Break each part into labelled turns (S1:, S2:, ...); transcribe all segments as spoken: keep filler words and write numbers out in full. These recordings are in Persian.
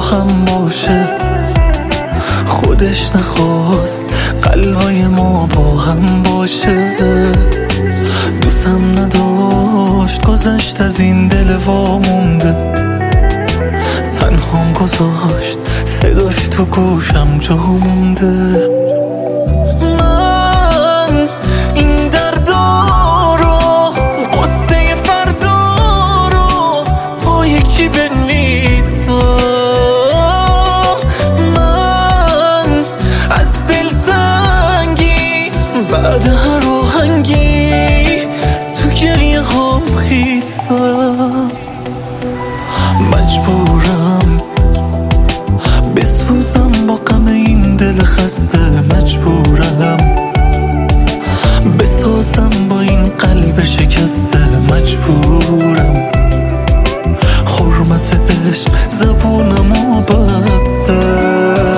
S1: هم باشه. خودش نخواست قلبای ما با هم باشه. دوستم نداشت گذشت از این دل وامونده. تنهام گذاشت صداش تو گوشم جا مونده. من این دردا رو قصه فردا رو با یک چی بنویسم. من از دلتنگی بعد هر آهنگی تو گریه هم خیسم. مجبورم بسوزم با غم این دل خسته. مجبورم بسازم با این قلب شکسته. مجبورم حرمت عشق زبونمو بسته.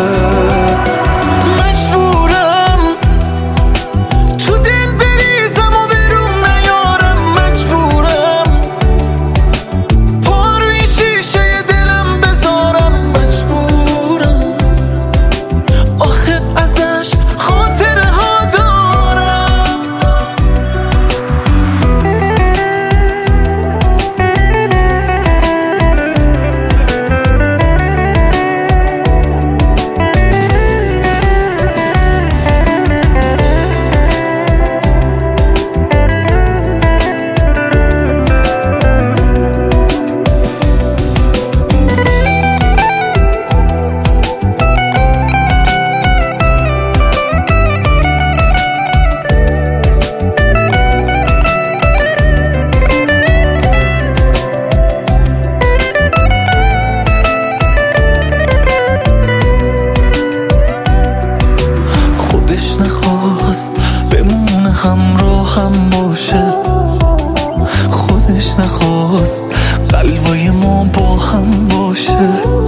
S1: بمونه همراه هم باشه. خودش نخواست قلبای ما با هم باشه.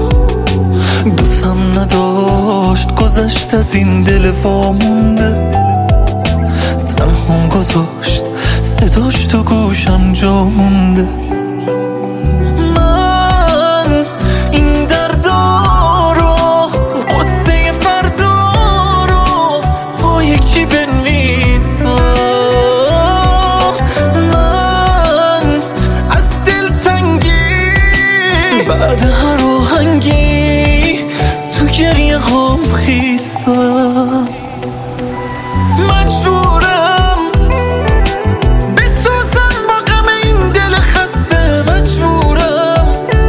S1: دوستم نداشت گذشت از این دل وامونده. تنهام گذاشت صداش تو گوشم جا مونده. بعد هر آهنگی تو گریه هم خیسم. مجبورم بسوزم با غم این دل خسته. مجبورم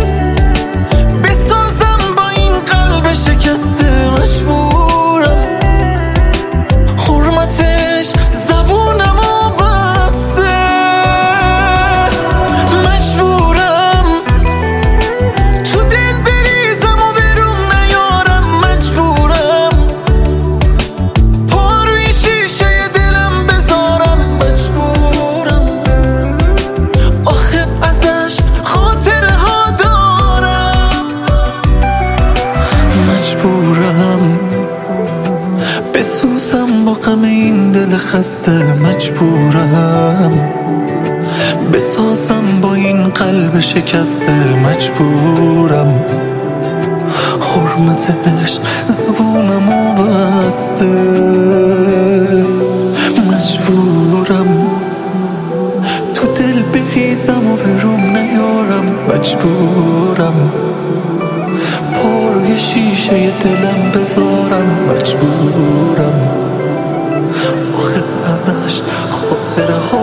S1: بسازم با این قلب شکسته. مجبورم حرمتش زبونمو بسته. مجبورم مجبورم بسوزم با غم این دل خسته. مجبورم بسازم با این قلب شکسته. مجبورم حرمت عشق زبونمو بسته. مجبورم تو دل بریزم و به روم نیارم. مجبورم روی شیشه دلم بذارم. مجبورم آخه ازش خاطره ها